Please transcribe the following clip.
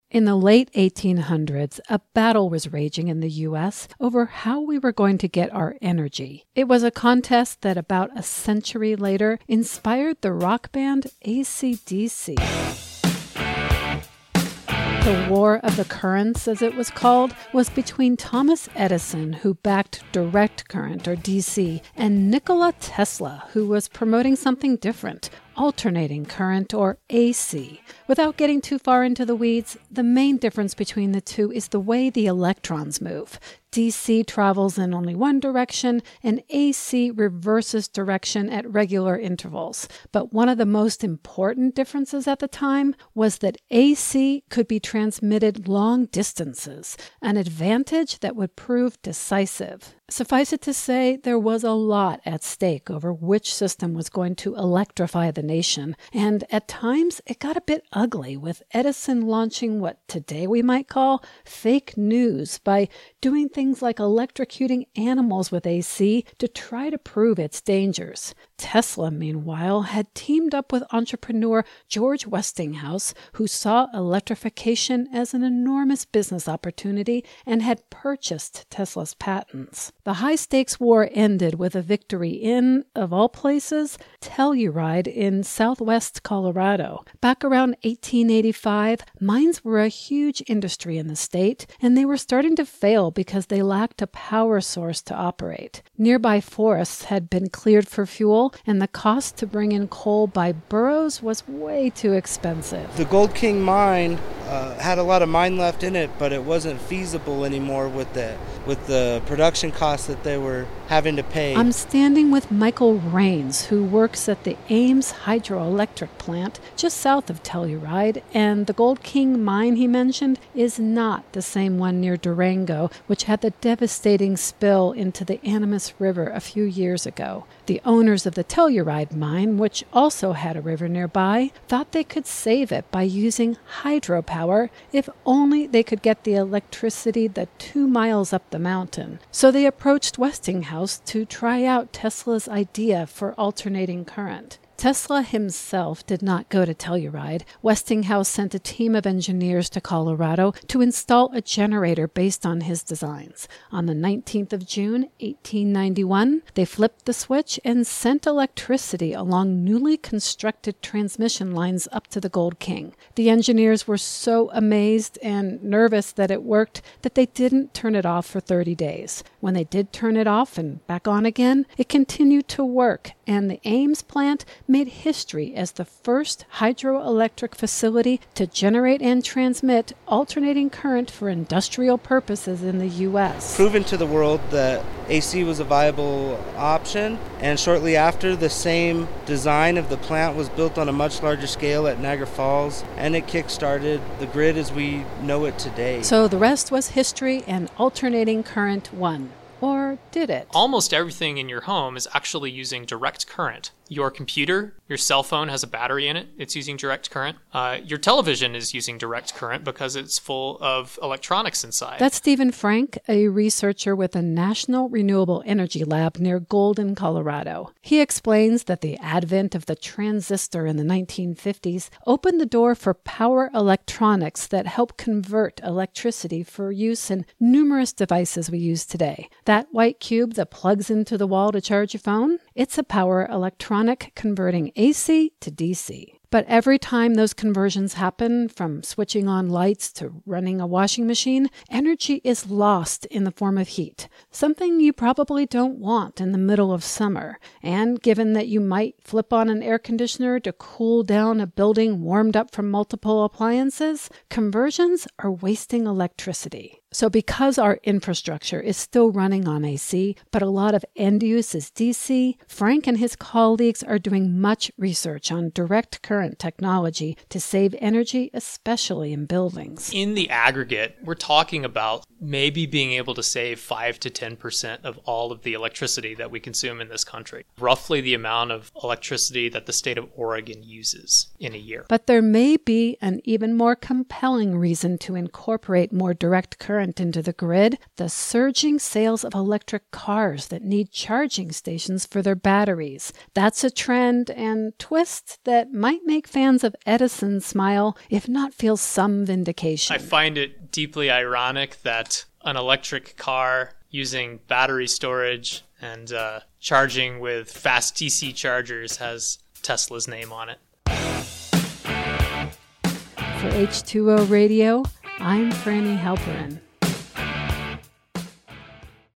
In the late 1800s, a battle was raging in the U.S. over how we were going to get our energy. It was a contest that about a century later inspired the rock band AC/DC. The War of the Currents, as it was called, was between Thomas Edison, who backed direct current, or DC, and Nikola Tesla, who was promoting something different, alternating current, or AC. Without getting too far into the weeds, the main difference between the two is the way the electrons move. DC travels in only one direction, and AC reverses direction at regular intervals. But one of the most important differences at the time was that AC could be transmitted long distances, an advantage that would prove decisive. Suffice it to say, there was a lot at stake over which system was going to electrify the nation, and at times it got a bit ugly, with Edison launching what today we might call fake news by doing things like electrocuting animals with AC to try to prove its dangers. Tesla, meanwhile, had teamed up with entrepreneur George Westinghouse, who saw electrification as an enormous business opportunity and had purchased Tesla's patents. The high-stakes war ended with a victory in, of all places, Telluride in southwest Colorado. Back around 1885, mines were a huge industry in the state, and they were starting to fail because they lacked a power source to operate. Nearby forests had been cleared for fuel, and the cost to bring in coal by burros was way too expensive. The Gold King mine had a lot of mine left in it, but it wasn't feasible anymore with the production costs that they were having to pay. I'm standing with Michael Rains, who works at the Ames hydroelectric plant just south of Telluride, and the Gold King mine he mentioned is not the same one near Durango, which had the devastating spill into the Animas River a few years ago. The owners of the Telluride mine, which also had a river nearby, thought they could save it by using hydropower if only they could get the electricity the 2 miles up the mountain. So they approached Westinghouse to try out Tesla's idea for alternating current. Tesla himself did not go to Telluride. Westinghouse sent a team of engineers to Colorado to install a generator based on his designs. On the 19th of June, 1891, they flipped the switch and sent electricity along newly constructed transmission lines up to the Gold King. The engineers were so amazed and nervous that it worked that they didn't turn it off for 30 days. When they did turn it off and back on again, it continued to work, and the Ames plant made history as the first hydroelectric facility to generate and transmit alternating current for industrial purposes in the U.S. Proven to the world that AC was a viable option, and shortly after, the same design of the plant was built on a much larger scale at Niagara Falls, and it kick-started the grid as we know it today. So the rest was history, and alternating current won. Or did it? Almost everything in your home is actually using direct current. Your computer, your cell phone has a battery in it. It's using direct current. Your television is using direct current because it's full of electronics inside. That's Stephen Frank, a researcher with the National Renewable Energy Lab near Golden, Colorado. He explains that the advent of the transistor in the 1950s opened the door for power electronics that help convert electricity for use in numerous devices we use today. That white cube that plugs into the wall to charge your phone? It's a power electronic converting AC to DC. But every time those conversions happen, from switching on lights to running a washing machine, energy is lost in the form of heat, something you probably don't want in the middle of summer. And given that you might flip on an air conditioner to cool down a building warmed up from multiple appliances, conversions are wasting electricity. So because our infrastructure is still running on AC, but a lot of end use is DC, Frank and his colleagues are doing much research on direct current technology to save energy, especially in buildings. In the aggregate, we're talking about maybe being able to save 5 to 10% of all of the electricity that we consume in this country. Roughly the amount of electricity that the state of Oregon uses in a year. But there may be an even more compelling reason to incorporate more direct current into the grid: the surging sales of electric cars that need charging stations for their batteries. That's a trend and twist that might make fans of Edison smile, if not feel some vindication. I find it deeply ironic that an electric car using battery storage and charging with fast DC chargers has Tesla's name on it. For H2O Radio, I'm Franny Halperin.